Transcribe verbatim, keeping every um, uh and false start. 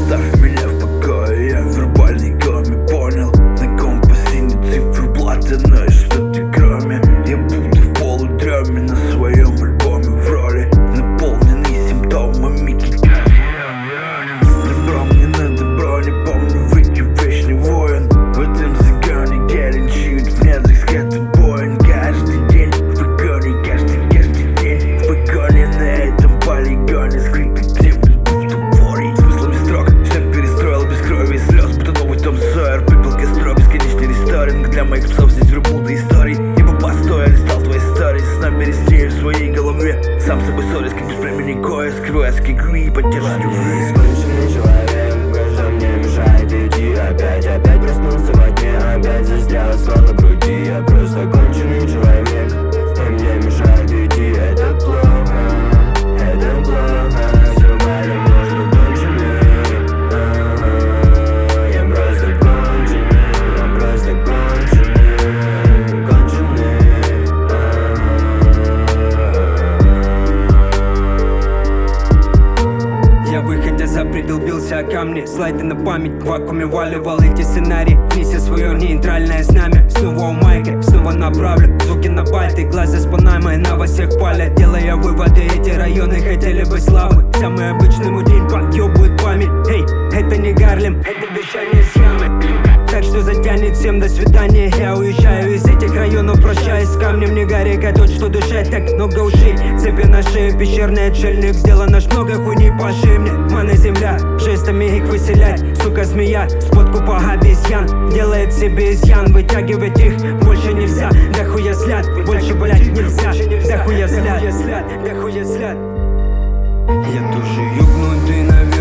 Оставь меня в покое, я вербальный коми, понял? На компасе не цифры блатаной, что ты кроме. Я буду в полудреме на своем альбоме в роли, наполненный симптомами китая. Добро мне на добро, не помню выйти вечный воин. В этом загоне геленчуют в недрах скрытый боин. Каждый день в вагоне, каждый, каждый день в вагоне. На этом полигоне скрытый темный будто ворей. Смыслами строк все перестроил без крови и слез, будто новый Том Сойер. Прыгал костро, бесконечный ресторинг для моих псов здесь верблюда историй. Ибо постой, я листал твои истории, сна перестрею в своей голове. Сам собой ссорюсь, как без времени кое, скрываясь как игры и поддерживать жизнь. Конченый человек, каждый мне мешает идти. Опять, опять проснулся во тьме, опять застрял ствол груди. Я просто конченый человек, и мне мешает идти. Это плохо, это плохо. Все потому что конченый. А-а-а. Я просто конченый, я просто конченый, конченый. Я выходя за предел бился о камни, слайды на память, в вакууме валивал эти сценарии. Неся свое нейтральное знамя, снова у майки, снова направлю звуки на бальты, глаза спанаемые на во всех палят. Делая выводы, эти районы хотели бы славы. Самый обычный мой день подъебывает память. Эй, это не Гарлем, это дышание с ямы. Так что затянет всем до свидания. Я уезжаю из этих районов, прощаюсь с камнем. Не горе, готовь, что душе так много ушей. Цепи на шее, пещерный отшельник. Сделано аж много хуйни по шее мне. Мана земля, жестами их выселять. Сука змея, с подкупа обезьян. Делает себе изъян, вытягивать их больше нельзя. Да хуя взгляд, больше, блять, нельзя. Да хуя взгляд, да хуя взгляд. Я тоже ёбнутый, наверное.